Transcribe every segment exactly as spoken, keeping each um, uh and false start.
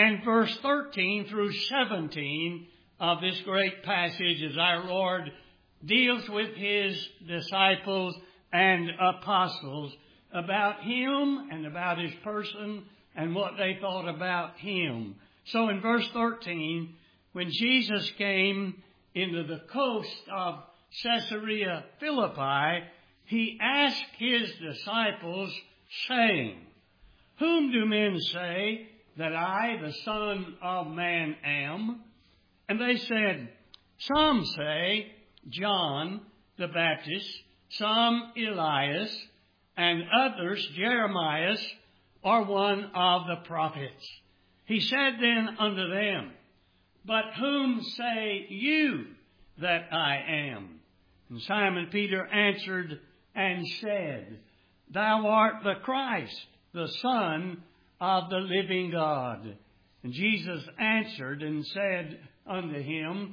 and verse thirteen through seventeen of this great passage as our Lord deals with His disciples and apostles about Him and about His person and what they thought about Him. So in verse thirteen, when Jesus came into the coast of Caesarea Philippi, He asked His disciples, saying, "Whom do men say that I, the Son of Man, am?" And they said, "Some say John the Baptist, some Elias, and others Jeremiah, or one of the prophets." He said then unto them, "But whom say you that I am?" And Simon Peter answered and said, "Thou art the Christ, the Son of the living God." And Jesus answered and said unto him,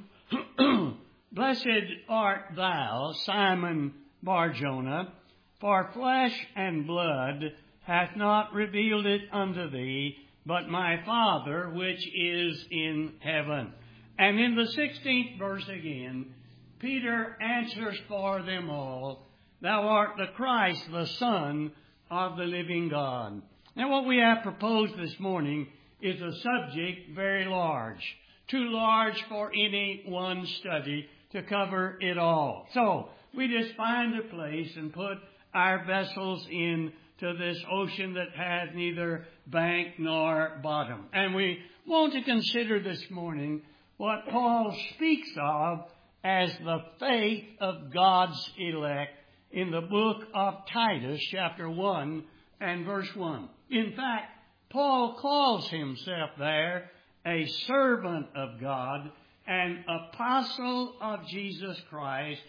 "Blessed art thou, Simon Bar-Jonah, for flesh and blood hath not revealed it unto thee, but my Father which is in heaven." And in the sixteenth verse again, Peter answers for them all, "Thou art the Christ, the Son of the living God." Now what we have proposed this morning is a subject very large, too large for any one study to cover it all. So we just find a place and put our vessels into this ocean that has neither bank nor bottom. And we want to consider this morning what Paul speaks of as the faith of God's elect in the book of Titus, chapter one and verse one. In fact, Paul calls himself there a servant of God, an apostle of Jesus Christ,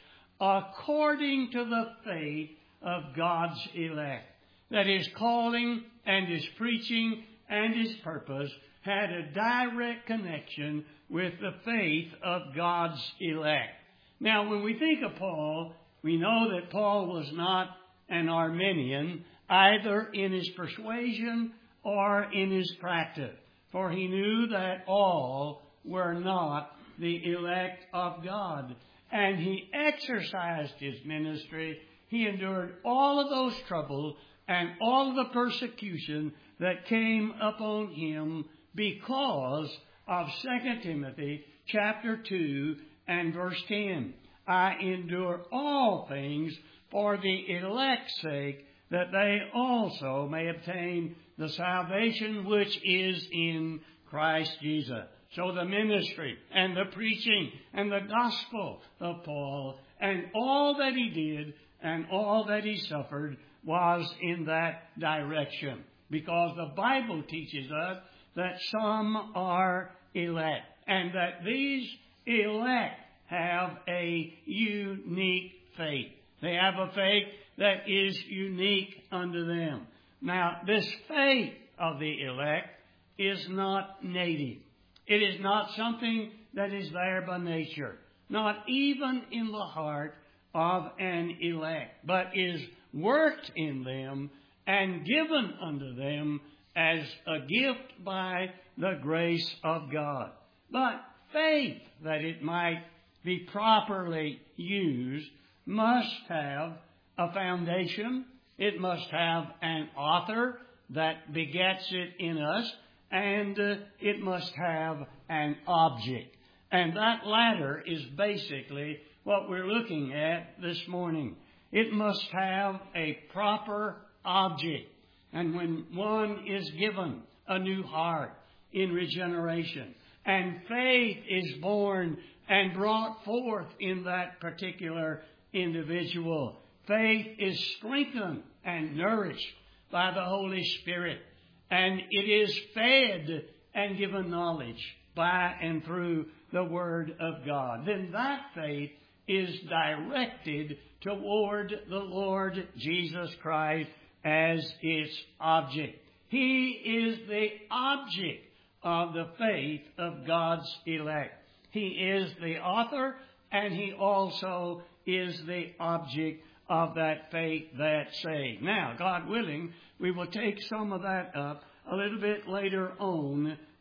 according to the faith of God's elect. That his calling and his preaching and his purpose had a direct connection with the faith of God's elect. Now, when we think of Paul, we know that Paul was not an Arminian, either in his persuasion or in his practice, for he knew that all were not the elect of God. And he exercised his ministry. He endured all of those troubles and all of the persecution that came upon him because of Second Timothy chapter two and verse ten. "I endure all things for the elect's sake, that they also may obtain the salvation which is in Christ Jesus." So the ministry and the preaching and the gospel of Paul and all that he did and all that he suffered was in that direction. Because the Bible teaches us that some are elect, and that these elect have a unique faith. They have a faith that is unique unto them. Now, this faith of the elect is not native. It is not something that is there by nature, not even in the heart of an elect, but is worked in them and given unto them as a gift by the grace of God. But faith, that it might be properly used, must have a foundation. It must have an author that begets it in us, and uh, it must have an object. And that latter is basically what we're looking at this morning. It must have a proper object. And when one is given a new heart in regeneration, and faith is born and brought forth in that particular individual, faith is strengthened and nourished by the Holy Spirit, and it is fed and given knowledge by and through the Word of God. Then that faith is directed toward the Lord Jesus Christ as its object. He is the object of the faith of God's elect. He is the author, and He also is the object of that faith that saved. Now, God willing, we will take some of that up a little bit later on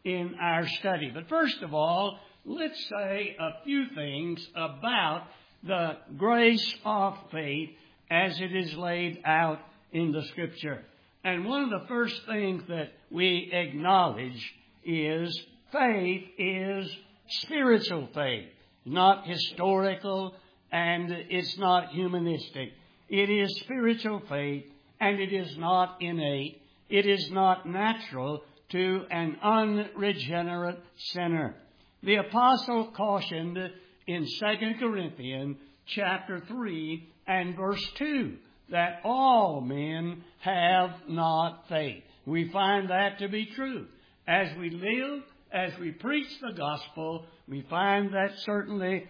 in our study. But first of all, let's say a few things about the grace of faith as it is laid out in the Scripture. And one of the first things that we acknowledge is faith is spiritual faith, not historical, and it's not humanistic. It is spiritual faith, and it is not innate. It is not natural to an unregenerate sinner. The apostle cautioned in Second Corinthians chapter three and verse two that all men have not faith. We find that to be true. As we live, as we preach the gospel, we find that certainly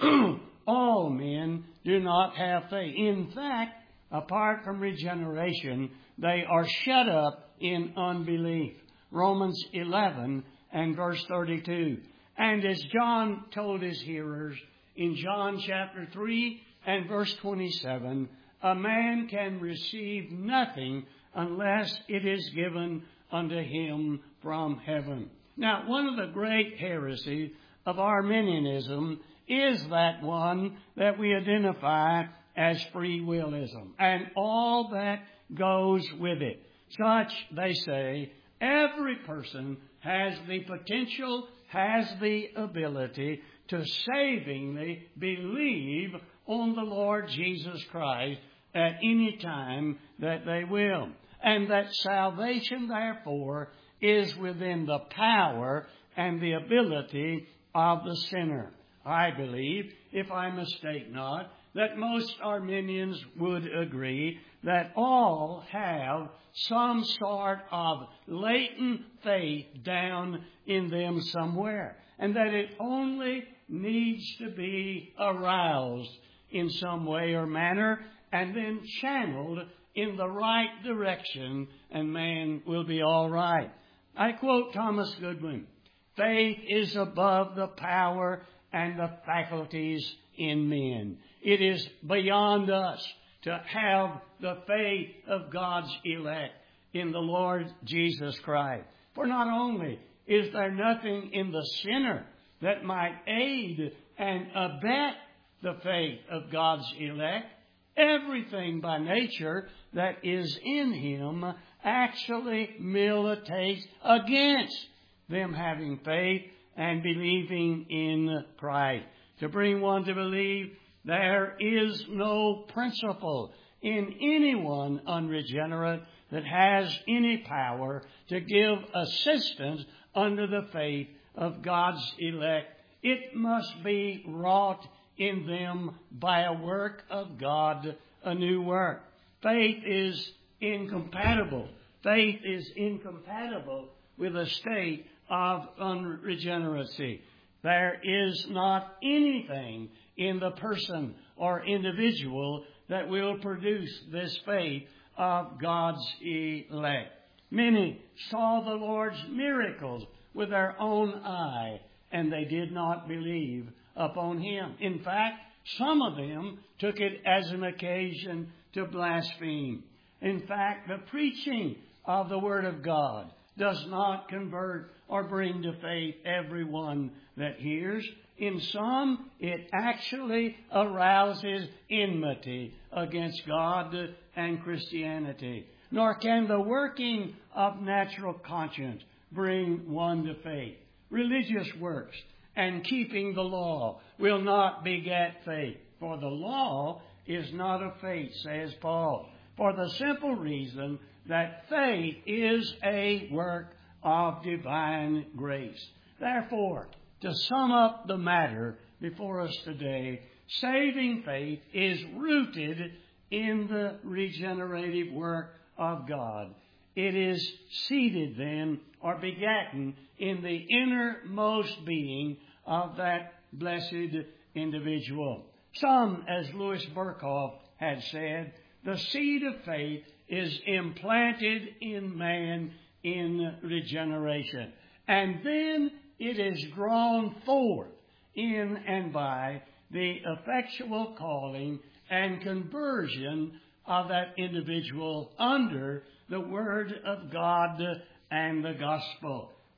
all men do not have faith. In fact, apart from regeneration, they are shut up in unbelief. Romans eleven and verse thirty-two. And as John told his hearers in John chapter three and verse twenty-seven, a man can receive nothing unless it is given unto him from heaven. Now, one of the great heresies of Arminianism is that one that we identify as free willism and all that goes with it. Such, they say, every person has the potential, has the ability to savingly believe on the Lord Jesus Christ at any time that they will. And that salvation, therefore, is within the power and the ability of the sinner. I believe, if I mistake not, that most Arminians would agree that all have some sort of latent faith down in them somewhere, and that it only needs to be aroused in some way or manner and then channeled in the right direction, and man will be all right. I quote Thomas Goodwin, "Faith is above the power and the faculties in men. It is beyond us to have the faith of God's elect in the Lord Jesus Christ. For not only is there nothing in the sinner that might aid and abet the faith of God's elect, everything by nature that is in him actually militates against them having faith and believing in Christ. To bring one to believe, there is no principle in anyone unregenerate that has any power to give assistance under the faith of God's elect. It must be wrought in them by a work of God, a new work. Faith is incompatible. Faith is incompatible with a state of unregeneracy. There is not anything in the person or individual that will produce this faith of God's elect. Many saw the Lord's miracles with their own eye, and they did not believe upon Him. In fact, some of them took it as an occasion to blaspheme. In fact, the preaching of the Word of God does not convert or bring to faith everyone that hears. In some, it actually arouses enmity against God and Christianity. Nor can the working of natural conscience bring one to faith. Religious works and keeping the law will not beget faith. For the law is not of faith, says Paul, for the simple reason that faith is a work of divine grace. Therefore, to sum up the matter before us today, saving faith is rooted in the regenerative work of God. It is seated then, or begotten, in the innermost being of that blessed individual. Some, as Louis Berkhoff had said, the seed of faith is implanted in man in regeneration. And then it is drawn forth in and by the effectual calling and conversion of that individual under the Word of God and the Gospel.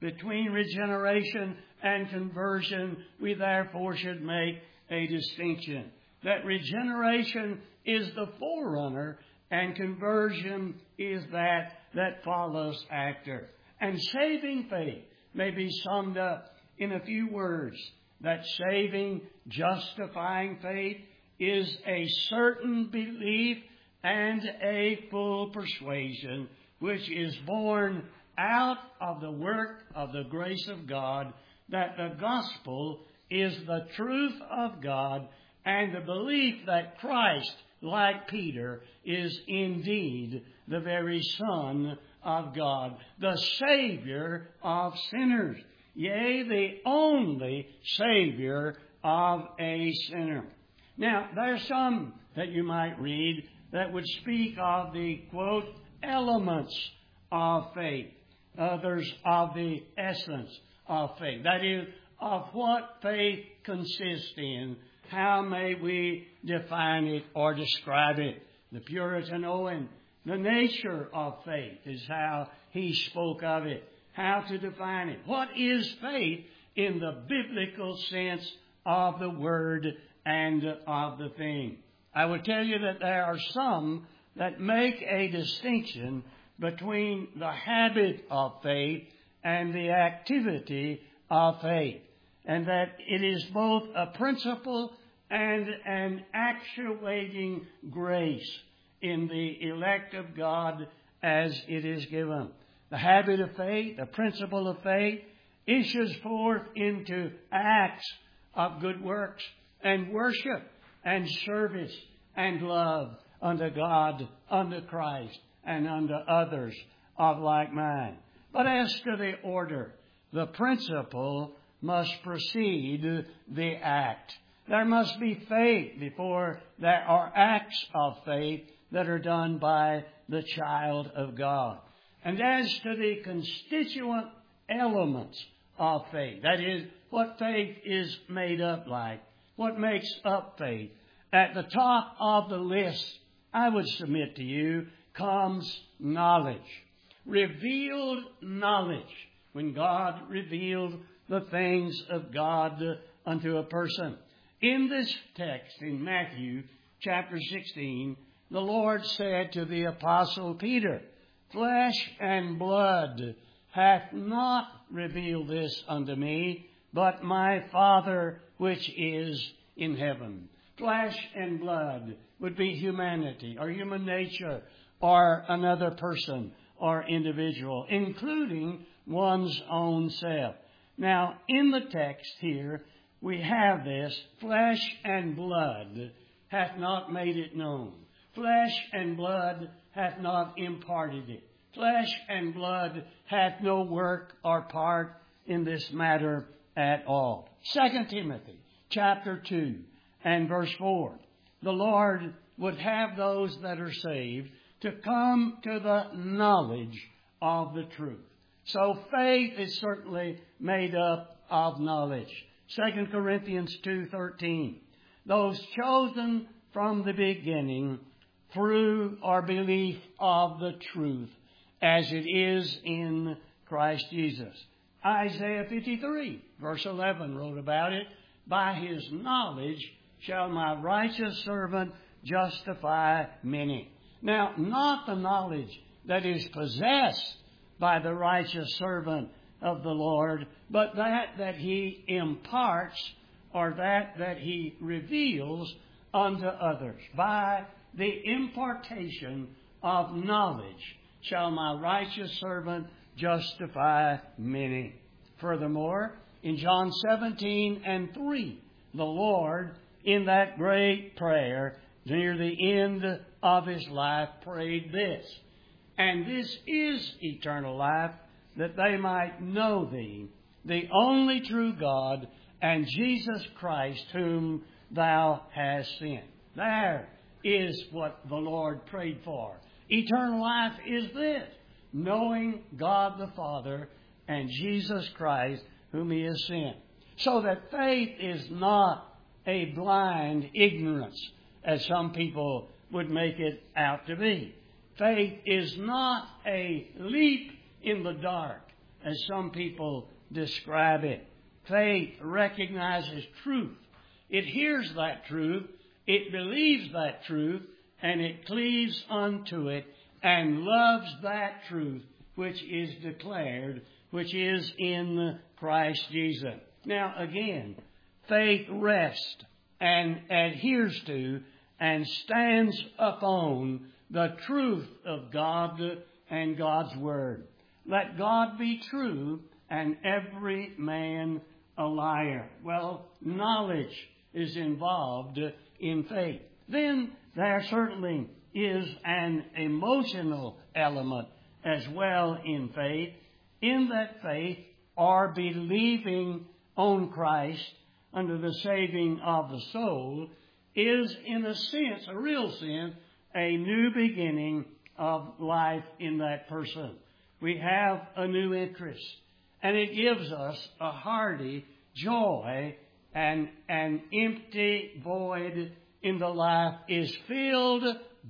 Between regeneration and conversion, we therefore should make a distinction. That regeneration is the forerunner and conversion is that that follows after. And saving faith may be summed up in a few words. That saving, justifying faith is a certain belief and a full persuasion which is born out of the work of the grace of God, that the gospel is the truth of God, and the belief that Christ, like Peter, is indeed the very Son of God, the Savior of sinners, yea, the only Savior of a sinner. Now, there's some that you might read that would speak of the, quote, elements of faith. Others of the essence of faith. That is, of what faith consists in. How may we define it or describe it? The Puritan Owen, the nature of faith is how he spoke of it. How to define it. What is faith in the biblical sense of the word and of the thing? I would tell you that there are some that make a distinction between the habit of faith and the activity of faith, and that it is both a principle and an actuating grace in the elect of God as it is given. The habit of faith, the principle of faith, issues forth into acts of good works and worship and service and love unto God, unto Christ, and unto others of like mind. But as to the order, the principle must precede the act. There must be faith before there are acts of faith that are done by the child of God. And as to the constituent elements of faith, that is, what faith is made up like, what makes up faith, at the top of the list, I would submit to you, comes knowledge. Revealed knowledge. When God revealed the things of God unto a person. In this text, in Matthew chapter sixteen, the Lord said to the apostle Peter, "Flesh and blood hath not revealed this unto me, but my Father which is in heaven." Flesh and blood would be humanity or human nature or another person or individual, including one's own self. Now, in the text here, we have this, flesh and blood hath not made it known. Flesh and blood hath not imparted it. Flesh and blood hath no work or part in this matter at all. Second Timothy chapter two and verse four. The Lord would have those that are saved to come to the knowledge of the truth. So faith is certainly made up of knowledge. Second Corinthians two thirteen. Those chosen from the beginning through our belief of the truth as it is in Christ Jesus. Isaiah fifty-three verse eleven wrote about it. By his knowledge shall my righteous servant justify many. Now, not the knowledge that is possessed by the righteous servant of the Lord, but that that he imparts or that that he reveals unto others. By the impartation of knowledge shall my righteous servant justify many. Furthermore, in John seventeen and three, the Lord, in that great prayer, near the end of his life, prayed this, "And this is eternal life, that they might know thee, the only true God, and Jesus Christ, whom thou hast sent." There is what the Lord prayed for. Eternal life is this, knowing God the Father and Jesus Christ, whom he has sent. So that faith is not a blind ignorance, as some people would make it out to be. Faith is not a leap in the dark, as some people describe it. Faith recognizes truth. It hears that truth, it believes that truth, and it cleaves unto it and loves that truth which is declared, which is in Christ Jesus. Now again, faith rests and adheres to and stands upon the truth of God and God's Word. Let God be true and every man a liar. Well, knowledge is involved in faith. Then there certainly is an emotional element as well in faith, in that faith or believing on Christ under the saving of the soul is in a sense, a real sense, a new beginning of life in that person. We have a new interest, and it gives us a hearty joy, and an empty void in the life is filled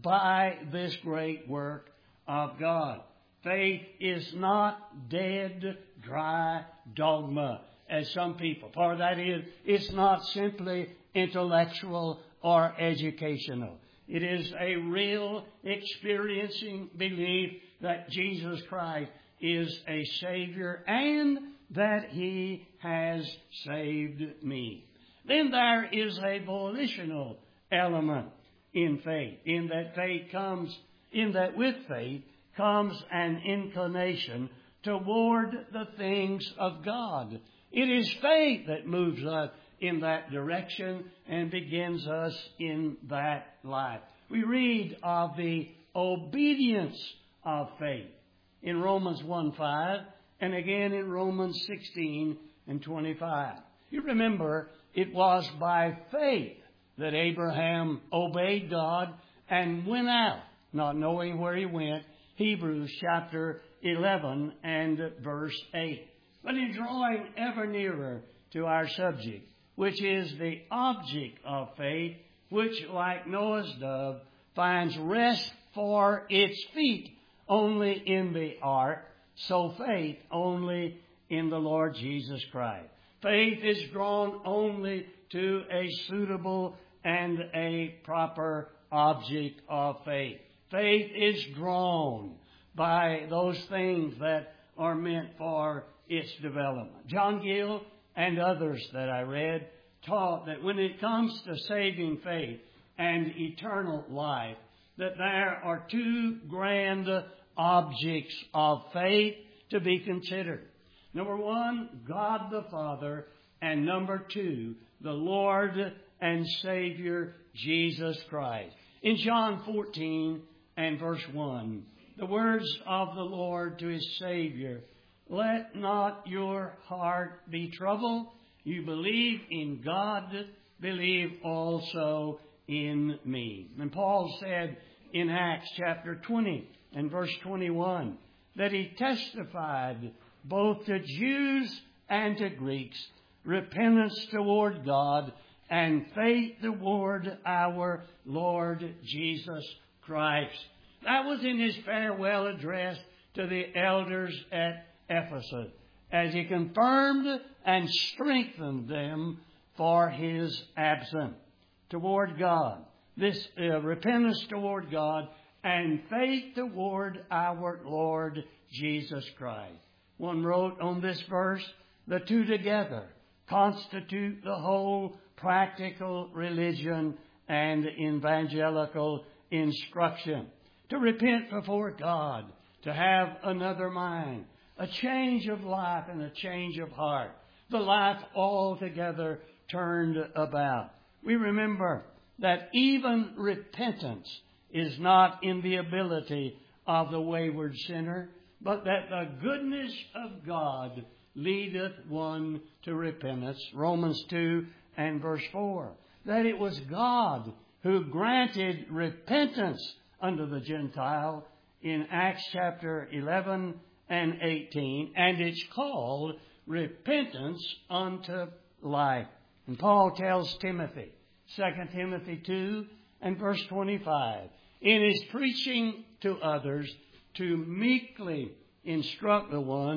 by this great work of God. Faith is not dead, dry dogma, as some people. For that is, it's not simply intellectual or educational. It is a real experiencing belief that Jesus Christ is a Savior and that He has saved me. Then there is a volitional element in faith, in that faith comes, in that with faith comes an inclination toward the things of God. It is faith that moves us in that direction and begins us in that life. We read of the obedience of faith in Romans one five and again in Romans sixteen and twenty-five. You remember, it was by faith that Abraham obeyed God and went out, not knowing where he went. Hebrews chapter eleven and verse eight. But in drawing ever nearer to our subject, which is the object of faith, which, like Noah's dove, finds rest for its feet only in the ark, so faith only in the Lord Jesus Christ. Faith is drawn only to a suitable and a proper object of faith. Faith is drawn by those things that are meant for its development. John Gill and others that I read taught that when it comes to saving faith and eternal life, that there are two grand objects of faith to be considered. Number one, God the Father, and number two, the Lord and Savior Jesus Christ. In John fourteen and verse one, the words of the Lord to His Savior, "Let not your heart be troubled. You believe in God, believe also in me." And Paul said in Acts chapter twenty and verse twenty-one that he testified both to Jews and to Greeks repentance toward God and faith toward our Lord Jesus Christ. That was in his farewell address to the elders at Ephesus, as he confirmed and strengthened them for his absence. Toward God, this uh, repentance toward God and faith toward our Lord Jesus Christ. One wrote on this verse, the two together constitute the whole practical religion and evangelical instruction. To repent before God, to have another mind, a change of life and a change of heart, the life altogether turned about. We remember that even repentance is not in the ability of the wayward sinner, but that the goodness of God leadeth one to repentance. Romans two and verse four. That it was God who granted repentance unto the Gentile in Acts chapter eleven and eighteen, and it's called repentance unto life. And Paul tells Timothy, Second Timothy two and verse twenty-five, in his preaching to others, to meekly instruct the ones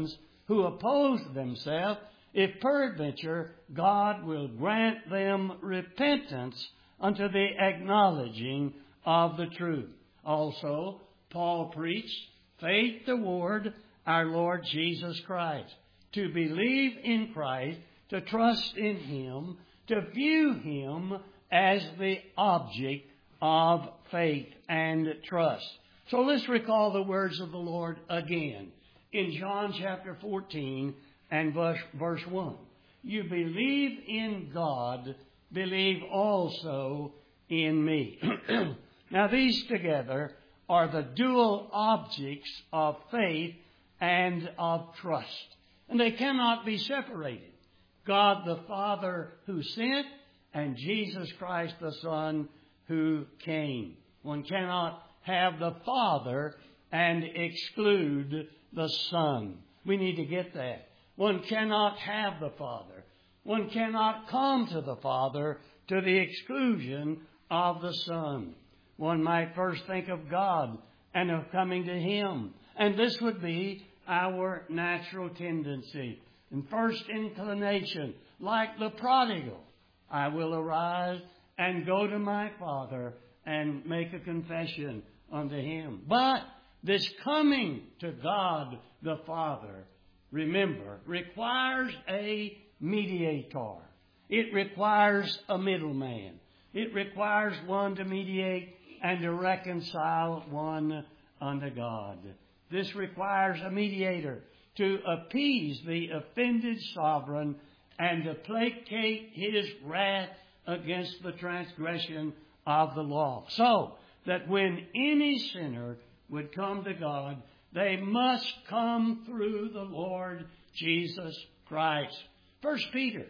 who oppose themselves, if peradventure God will grant them repentance unto the acknowledging of the truth. Also, Paul preached faith toward our Lord Jesus Christ, to believe in Christ, to trust in Him, to view Him as the object of faith and trust. So let's recall the words of the Lord again. In John chapter fourteen and verse, verse one. You believe in God, believe also in me. Now these together are the dual objects of faith and of trust. And they cannot be separated. God the Father who sent, and Jesus Christ the Son who came. One cannot have the Father and exclude the Son. We need to get that. One cannot have the Father. One cannot come to the Father to the exclusion of the Son. One might first think of God and of coming to Him. And this would be our natural tendency and first inclination, like the prodigal. I will arise and go to my Father and make a confession unto Him. But this coming to God the Father, remember, requires a mediator. It requires a middleman. It requires one to mediate and to reconcile one unto God. This requires a mediator to appease the offended sovereign and to placate His wrath against the transgression of the law. So that when any sinner would come to God, they must come through the Lord Jesus Christ. First Peter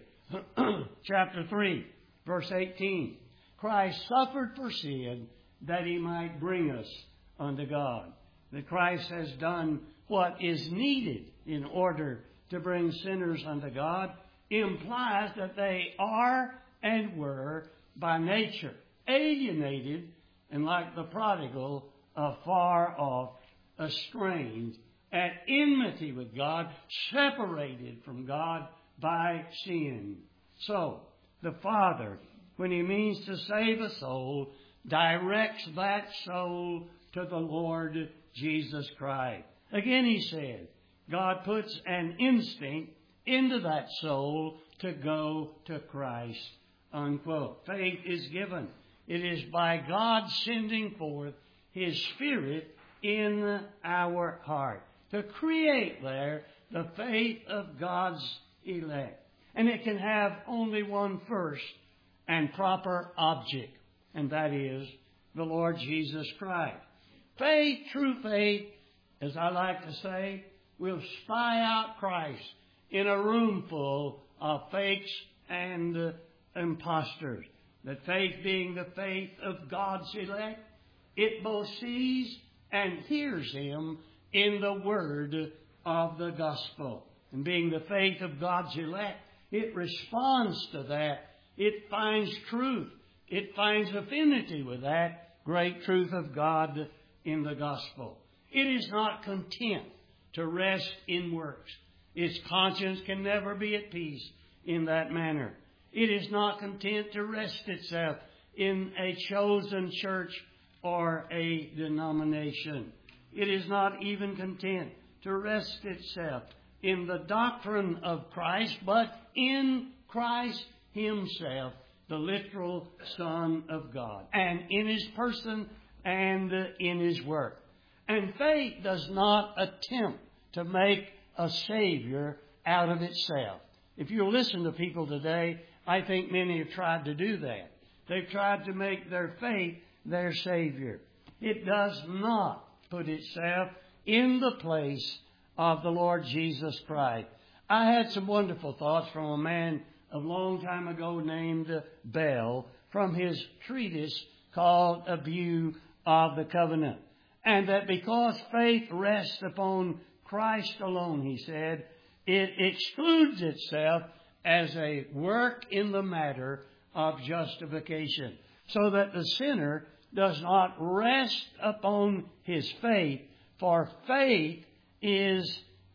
chapter three, verse eighteen. Christ suffered for sin that He might bring us unto God. That Christ has done what is needed in order to bring sinners unto God implies that they are and were by nature alienated and, like the prodigal, afar off, estranged, at enmity with God, separated from God by sin. So, the Father, when He means to save a soul, directs that soul to the Lord Jesus Christ. Again, He said, God puts an instinct into that soul to go to Christ. Unquote. Faith is given. It is by God sending forth His Spirit in our heart to create there the faith of God's elect. And it can have only one first and proper object, and that is the Lord Jesus Christ. Faith, true faith, as I like to say, will spy out Christ in a room full of fakes and uh, impostors. That faith being the faith of God's elect, it both sees and hears Him in the word of the gospel. And being the faith of God's elect, it responds to that. It finds truth. It finds affinity with that great truth of God in the gospel. It is not content to rest in works. Its conscience can never be at peace in that manner. It is not content to rest itself in a chosen church or a denomination. It is not even content to rest itself in the doctrine of Christ, but in Christ Himself, the literal Son of God, and in His person and in His work. And faith does not attempt to make a Savior out of itself. If you listen to people today, I think many have tried to do that. They've tried to make their faith their Savior. It does not put itself in the place of the Lord Jesus Christ. I had some wonderful thoughts from a man a long time ago named Bell from his treatise called A View of the Covenant. And that because faith rests upon Christ alone, he said, it excludes itself as a work in the matter of justification, so that the sinner does not rest upon his faith, for faith is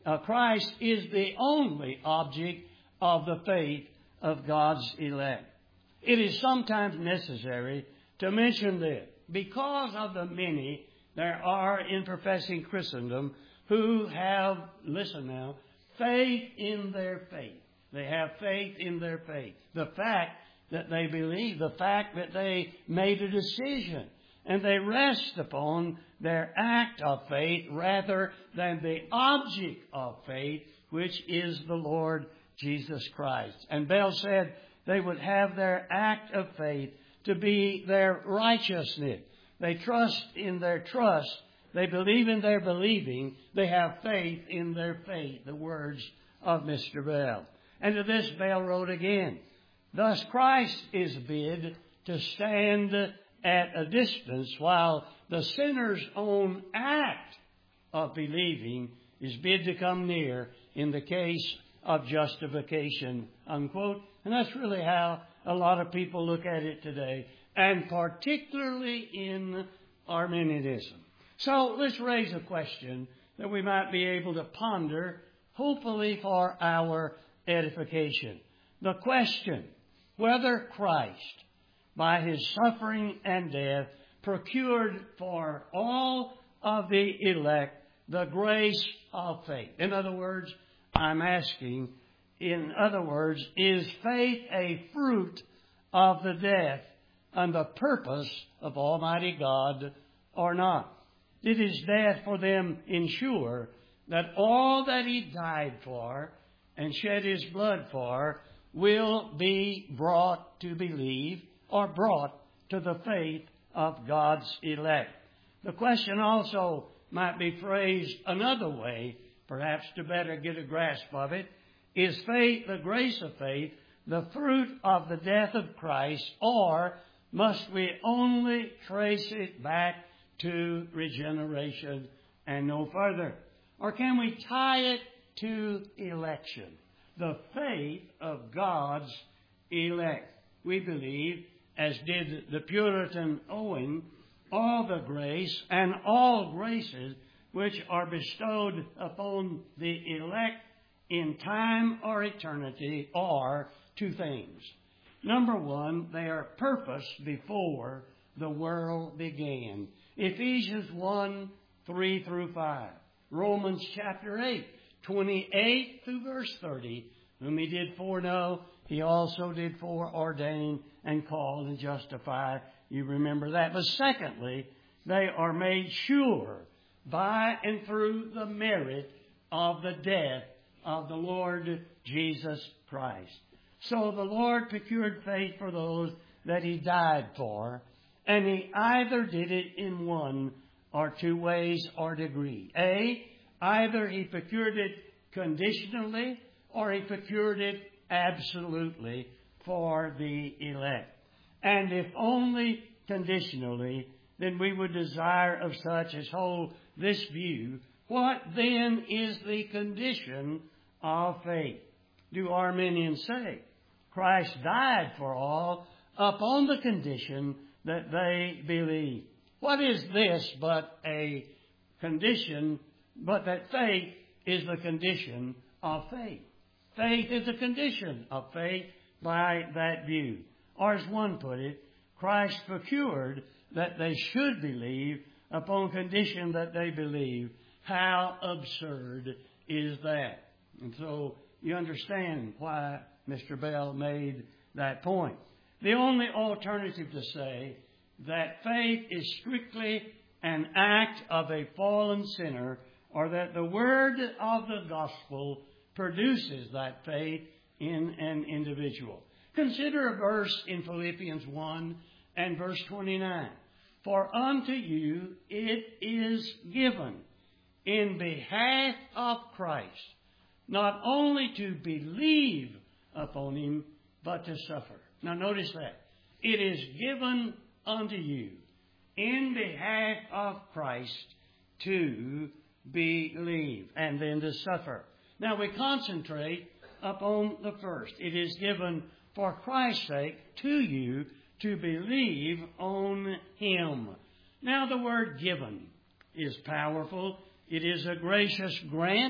Uh, Christ is the only object of the faith of God's elect. It is sometimes necessary to mention this because of the many there are in professing Christendom who have, listen now, faith in their faith. They have faith in their faith. The fact that they believe, the fact that they made a decision, and they rest upon their act of faith rather than the object of faith, which is the Lord Jesus Christ. And Bell said they would have their act of faith to be their righteousness. They trust in their trust. They believe in their believing. They have faith in their faith, the words of Mister Bell. And to this Bell wrote again, thus Christ is bid to stand at a distance while the sinner's own act of believing is bid to come near in the case of justification, unquote. And that's really how a lot of people look at it today, and particularly in Arminianism. So let's raise a question that we might be able to ponder, hopefully for our edification. The question, whether Christ, by his suffering and death, procured for all of the elect the grace of faith. In other words, I'm asking, in other words, is faith a fruit of the death and the purpose of Almighty God or not? Did his death for them ensure that all that he died for and shed his blood for will be brought to believe or brought to the faith of God's elect? The question also might be phrased another way, perhaps to better get a grasp of it. Is faith, the grace of faith, the fruit of the death of Christ, or must we only trace it back to regeneration and no further? Or can we tie it to election, the faith of God's elect? We believe, as did the Puritan Owen, all the grace and all graces which are bestowed upon the elect in time or eternity are two things. Number one, they are purposed before the world began. Ephesians one, three through five. Romans chapter eight, twenty-eight through verse thirty. Whom he did foreknow, he also did foreordain and call and justify. You remember that. But secondly, they are made sure by and through the merit of the death of the Lord Jesus Christ. So the Lord procured faith for those that he died for, and he either did it in one or two ways or degree. A, either he procured it conditionally or he procured it absolutely for the elect. And if only conditionally, then we would desire of such as hold this view. What then is the condition of faith? Do Arminians say Christ died for all upon the condition that they believe? What is this but a condition, but that faith is the condition of faith? Faith is a condition of faith by that view. Or as one put it, Christ procured that they should believe upon condition that they believe. How absurd is that? And so you understand why Mister Bell made that point. The only alternative to say that faith is strictly an act of a fallen sinner, or that the word of the gospel produces that faith in an individual. Consider a verse in Philippians one and verse twenty-nine. For unto you it is given in behalf of Christ, not only to believe upon him, but to suffer. Now notice that. It is given unto you in behalf of Christ to believe and then to suffer. Now we concentrate upon the first. It is given for Christ's sake to you to believe on him. Now the word given is powerful. It is a gracious grant.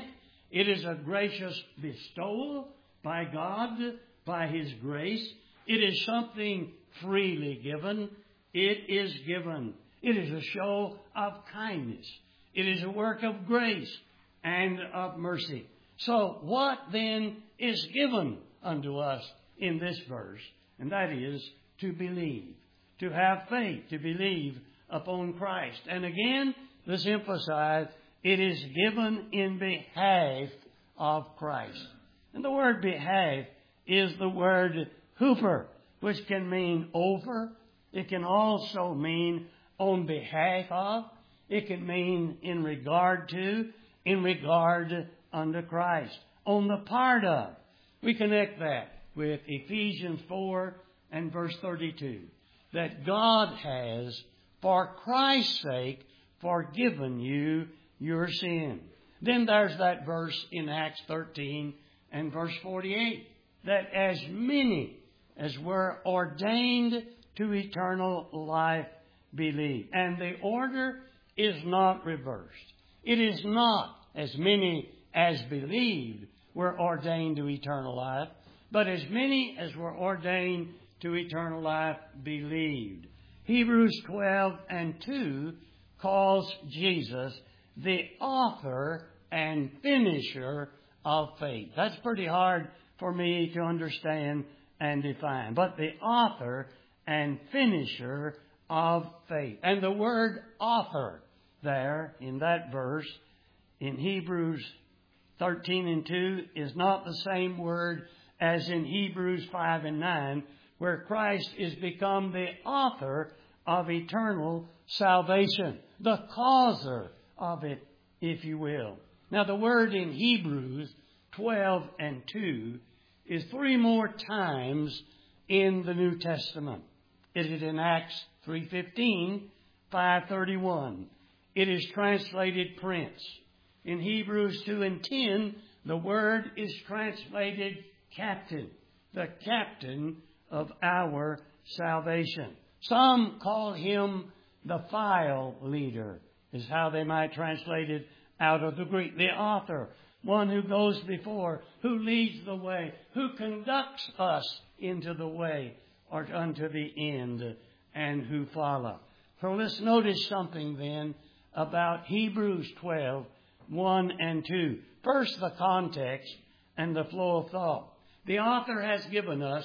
It is a gracious bestowal by God, by His grace. It is something freely given. It is given. It is a show of kindness. It is a work of grace and of mercy. So what then is given unto us in this verse? And that is to believe, to have faith, to believe upon Christ. And again, let's emphasize, it is given in behalf of Christ. And the word behalf is the word huper, which can mean over. It can also mean on behalf of. It can mean in regard to, in regard unto Christ, on the part of. We connect that with Ephesians four and verse thirty-two, that God has, for Christ's sake, forgiven you your sin. Then there's that verse in Acts thirteen and verse forty-eight, that as many as were ordained to eternal life believe. And the order is not reversed. It is not as many as believed were ordained to eternal life, but as many as were ordained to eternal life believed. Hebrews twelve and two calls Jesus the author and finisher of faith. That's pretty hard for me to understand and define. But the author and finisher of faith. And the word author there in that verse in Hebrews thirteen and two is not the same word as in Hebrews five and nine, where Christ is become the author of eternal salvation, the causer of it, if you will. Now the word in Hebrews twelve and two is three more times in the New Testament. It is in Acts three fifteen, five thirty-one. It is translated prince. In Hebrews two and ten, the word is translated captain, the captain of our salvation. Some call him the file leader, is how they might translate it out of the Greek. The author, one who goes before, who leads the way, who conducts us into the way or unto the end, and who follow. So let's notice something then about Hebrews twelve, one and two. First, the context and the flow of thought. The author has given us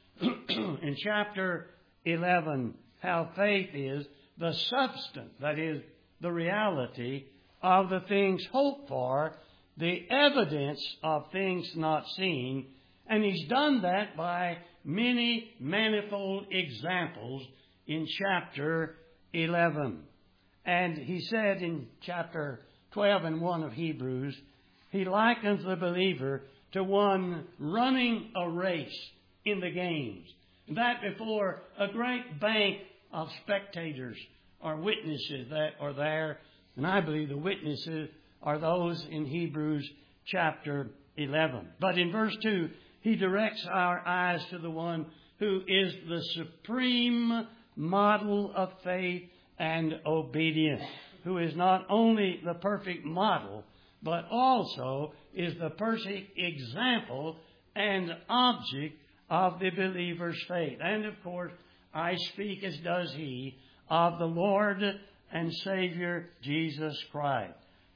in chapter eleven how faith is the substance, that is, the reality of the things hoped for, the evidence of things not seen. And he's done that by many manifold examples in chapter eleven. And he said in chapter twelve and one of Hebrews, he likens the believer to one running a race in the games. That before a great bank of spectators or witnesses that are there. And I believe the witnesses are those in Hebrews chapter eleven. But in verse two, he directs our eyes to the one who is the supreme model of faith and obedience, who is not only the perfect model, but also is the perfect example and object of the believer's faith. And of course, I speak, as does he, of the Lord and Savior Jesus Christ.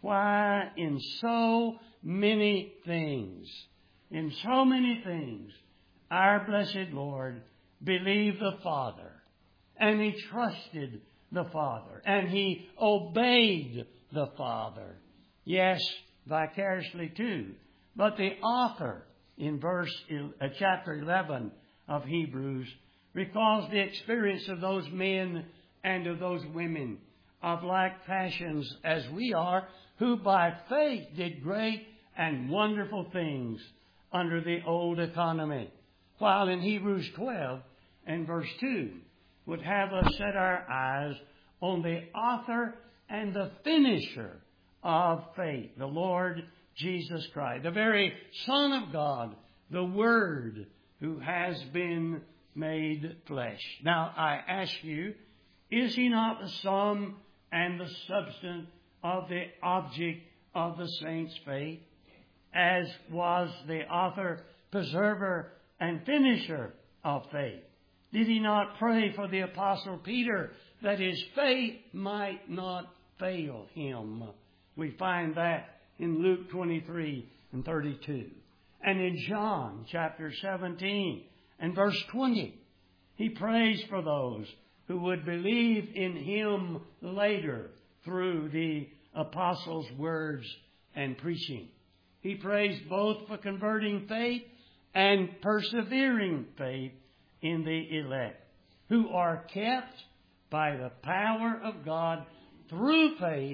Why, in so many things, in so many things, our blessed Lord believed the Father, and he trusted the Father, and he obeyed the Father. Yes, vicariously too. But the author in verse uh, chapter eleven of Hebrews recalls the experience of those men and of those women of like passions as we are, who by faith did great and wonderful things under the old economy. While in Hebrews twelve and verse two would have us set our eyes on the author and the finisher of faith, the Lord Jesus Christ, the very Son of God, the Word who has been made flesh. Now I ask you, is he not the sum and the substance of the object of the saints' faith? as was the author, preserver, and finisher of faith? Did he not pray for the Apostle Peter that his faith might not fail him? We find that in Luke twenty-three and thirty-two. And in John chapter seventeen and verse twenty, he prays for those who would believe in him later through the apostles' words and preaching. He prays both for converting faith and persevering faith in the elect, who are kept by the power of God through faith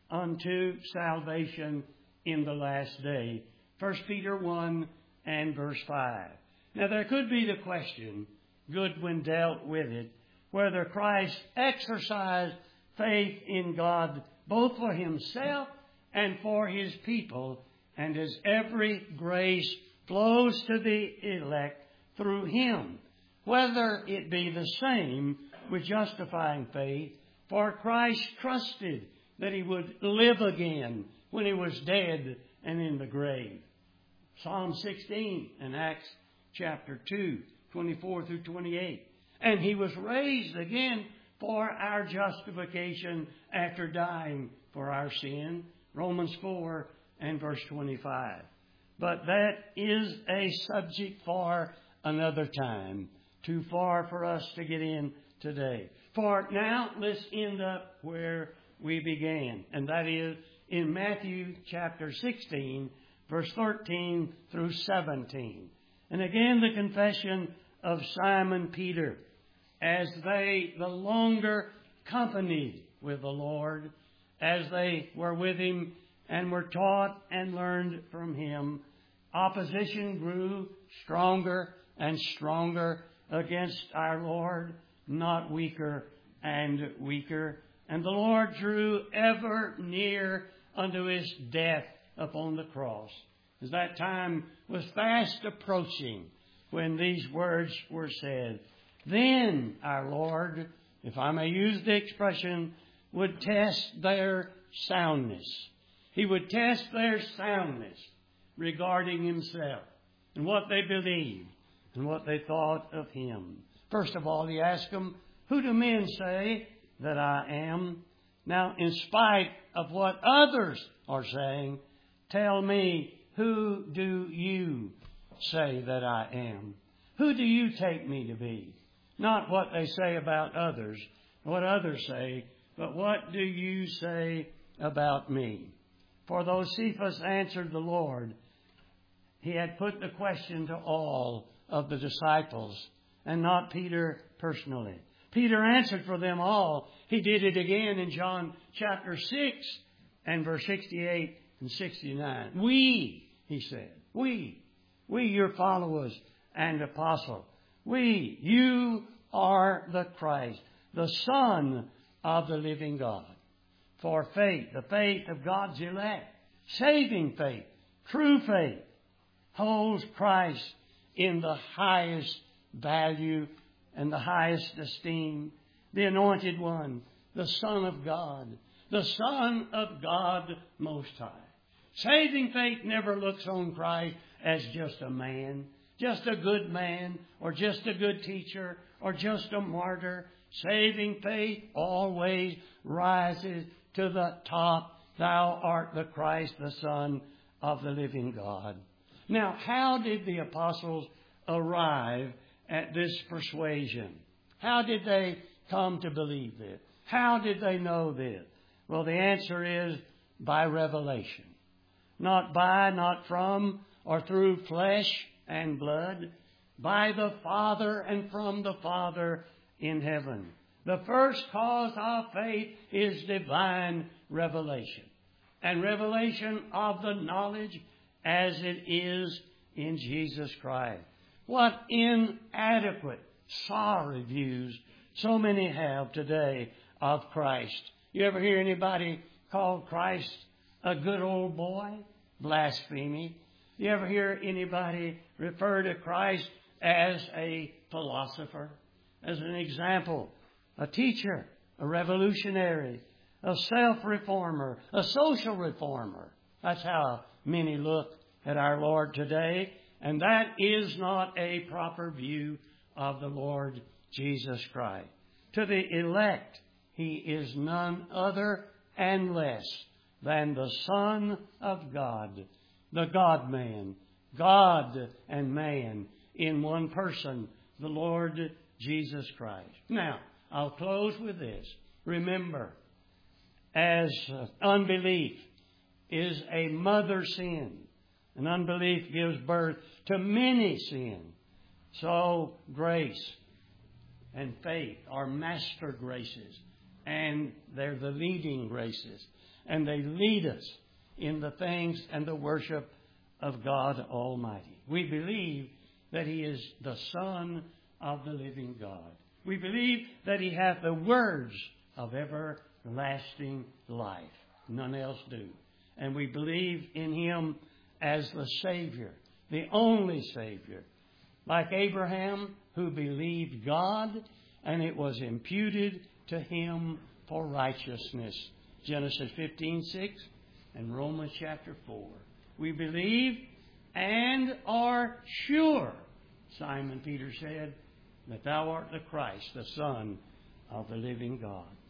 unto salvation in the last day. First Peter one and verse five. Now there could be the question, Goodwin dealt with it, whether Christ exercised faith in God both for himself and for his people, and as every grace flows to the elect through him, whether it be the same with justifying faith, for Christ trusted that he would live again when he was dead and in the grave. Psalm sixteen and Acts chapter two, twenty-four through twenty-eight. And he was raised again for our justification after dying for our sin. Romans four and verse twenty-five. But that is a subject for another time. Too far for us to get in today. For now, let's end up where we began. And that is in Matthew chapter sixteen, verse thirteen through seventeen. And again, the confession of Simon Peter as they the longer companied with the Lord, as they were with him and were taught and learned from him. Opposition grew stronger and stronger against our Lord, not weaker and weaker. And the Lord drew ever near unto his death upon the cross. As that time was fast approaching when these words were said, then our Lord, if I may use the expression, would test their soundness. He would test their soundness regarding himself and what they believed and what they thought of him. First of all, he asked them, who do men say that I am? Now, in spite of what others are saying, tell me, who do you say that I am? Who do you take me to be? Not what they say about others, what others say, but what do you say about me? For though Cephas answered the Lord, he had put the question to all of the disciples and not Peter personally. Peter answered for them all. He did it again in John chapter six and verse sixty-eight and sixty-nine. We, he said, we, we your followers and apostles, we, you are the Christ, the Son of the living God. For faith, the faith of God's elect, saving faith, true faith, holds Christ in the highest value and the highest esteem. The Anointed One, the Son of God, the Son of God Most High. Saving faith never looks on Christ as just a man, just a good man, or just a good teacher, or just a martyr. Saving faith always rises to the top. Thou art the Christ, the Son of the living God. Now, how did the apostles arrive at this persuasion? How did they come to believe this? How did they know this? Well, the answer is by revelation. Not by, not from, or through flesh and blood. By the Father and from the Father in heaven. The first cause of faith is divine revelation. And revelation of the knowledge as it is in Jesus Christ. What inadequate, sorry views so many have today of Christ. You ever hear anybody call Christ a good old boy? Blasphemy. You ever hear anybody refer to Christ as a philosopher, as an example, a teacher, a revolutionary, a self-reformer, a social reformer? That's how many look at our Lord today, and that is not a proper view of the Lord Jesus Christ. To the elect, He is none other and less than the Son of God, the God-man, God and man in one person, the Lord Jesus Christ. Now, I'll close with this. Remember, as unbelief is a mother sin, and unbelief gives birth to many sins, so grace and faith are master graces, and they're the leading graces, and they lead us in the things and the worship of God Almighty. We believe that He is the Son of the living God. We believe that He hath the words of everlasting life. None else do. And we believe in Him as the Savior, the only Savior. Like Abraham, who believed God, and it was imputed to him for righteousness. Genesis fifteen six and Romans chapter four. We believe and are sure, Simon Peter said, that thou art the Christ, the Son of the living God.